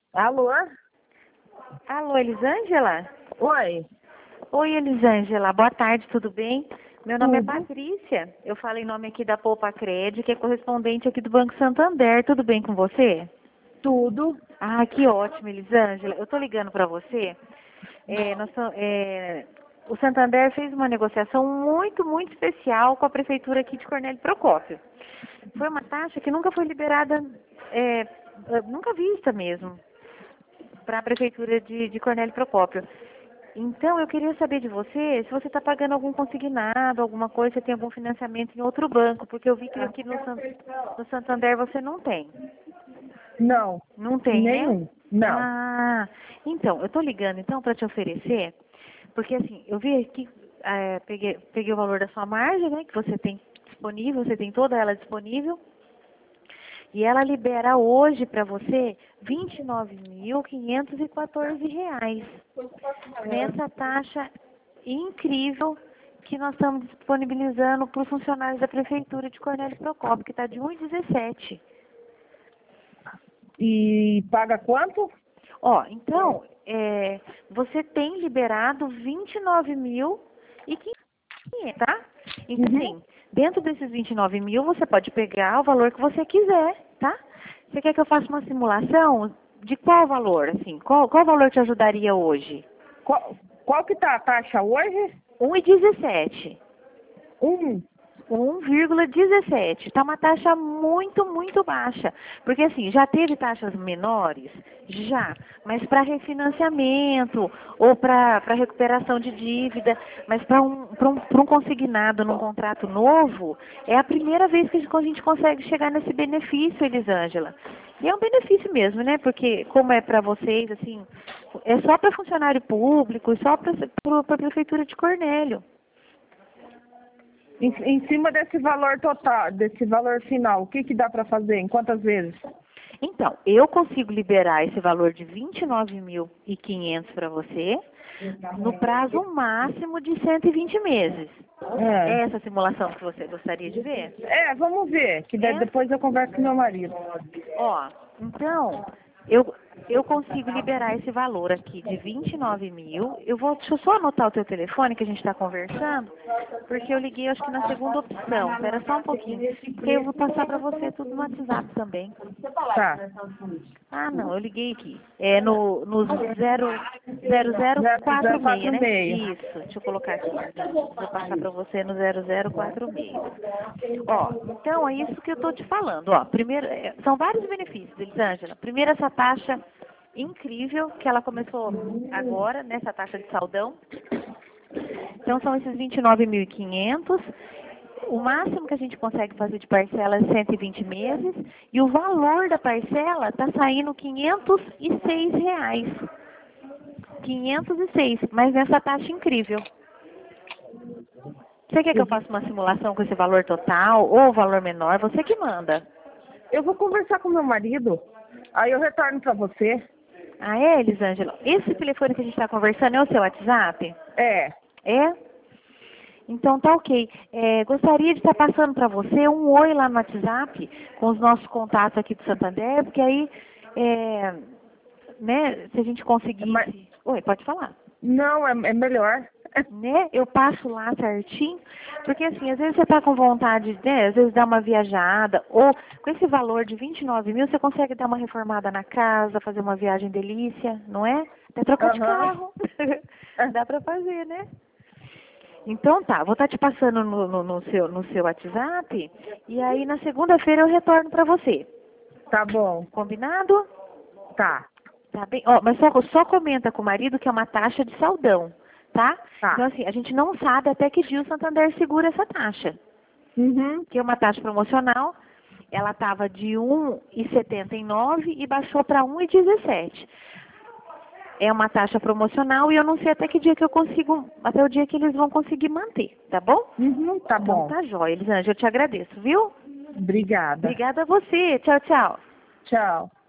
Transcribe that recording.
Alô? Alô, Elisângela? Oi, Oi, Elisângela. Boa tarde, tudo bem? Meu nome é tudo? Patrícia. Eu falo em nome aqui da Poupa Cred, que é correspondente aqui do Banco Santander. Tudo bem com você? Tudo. Ah, que ótimo, Elisângela. Eu tô ligando para você. O Santander fez uma negociação muito especial com a prefeitura aqui de Cornélio Procópio. Foi uma taxa que nunca foi liberada, nunca vista mesmo, para a prefeitura de Cornélio Procópio. Então, eu queria saber de você se você está pagando algum consignado, alguma coisa, se tem algum financiamento em outro banco, porque eu vi que aqui no Santander você não tem. Não, Não tem, né? nenhum. Não. Ah, então, eu estou ligando então para te oferecer, porque assim, eu vi aqui, peguei o valor da sua margem, né, que você tem disponível, você tem toda ela disponível, e ela libera hoje para você R$ 29.514 nessa taxa incrível que nós estamos disponibilizando para os funcionários da Prefeitura de Cornélio Procópio, que está de 1,17. E paga quanto? Ó, então, você tem liberado 29.500, tá? Então, Uhum. assim, dentro desses 29 mil, você pode pegar o valor que você quiser, tá? Você quer que eu faça uma simulação de qual valor, assim? Qual valor te ajudaria hoje? Qual que tá a taxa hoje? 1,17. Um. 1,17. Está uma taxa muito baixa. Porque assim, já teve taxas menores? Já. Mas para refinanciamento ou para recuperação de dívida, mas para um consignado num contrato novo, é a primeira vez que a gente consegue chegar nesse benefício, Elisângela. E é um benefício mesmo, né? Porque como é para vocês, assim, é só para funcionário público, só para a Prefeitura de Cornélio. Em cima desse valor total, desse valor final, o que que dá para fazer? Em quantas vezes? Então, eu consigo liberar esse valor de 29.500 para você no prazo máximo de 120 meses. É essa simulação que você gostaria de ver? Vamos ver, que É? depois eu converso com meu marido. Ó, então, eu consigo liberar esse valor aqui de 29 mil. Deixa eu só anotar o teu telefone que a gente está conversando, porque eu liguei acho que na segunda opção. Espera só um pouquinho, porque eu vou passar para você tudo no WhatsApp também. Tá. Ah, não, eu liguei aqui. É no 0046, né? 0046. Isso, deixa eu colocar aqui. Vou passar para você no 0046. Ó, então é isso que eu tô te falando, ó. Primeiro, são vários benefícios, Elisângela. Primeiro, essa taxa incrível que ela começou agora, nessa taxa de saldão. Então, são esses 29.500. O máximo que a gente consegue fazer de parcela é 120 meses. E o valor da parcela está saindo R$ 506. 506, mas nessa taxa incrível. Você quer que eu faça uma simulação com esse valor total ou valor menor? Você que manda. Eu vou conversar com meu marido, aí eu retorno para você. Ah, é, Elisângela? Esse telefone que a gente está conversando é o seu WhatsApp? É. É? Então tá ok. Gostaria de estar passando para você um oi lá no WhatsApp com os nossos contatos aqui do Santander, porque aí, né, se a gente Mas, conseguisse... Oi, pode falar. não, é melhor. Né? Eu passo lá certinho, porque assim, às vezes você está com vontade, né, às vezes dar uma viajada, ou com esse valor de 29 mil, você consegue dar uma reformada na casa, fazer uma viagem delícia, não é? Até trocar de Aham. carro. Dá para fazer, né? Então tá, vou estar te passando no seu WhatsApp, e aí na segunda-feira eu retorno para você. Tá bom. Combinado? Tá. Tá bem? Ó, mas só comenta com o marido que é uma taxa de saldão, tá? Então, Tá. assim, a gente não sabe até que dia o Santander segura essa taxa. Uhum. Que é uma taxa promocional, ela estava de 1,79 e baixou para 1,17. É uma taxa promocional e eu não sei até que dia que eu consigo, até o dia que eles vão conseguir manter, tá bom? Uhum. Tá Então bom. tá jóia, Elisângela, eu te agradeço, viu? Obrigada. Obrigada a você. Tchau, tchau. Tchau.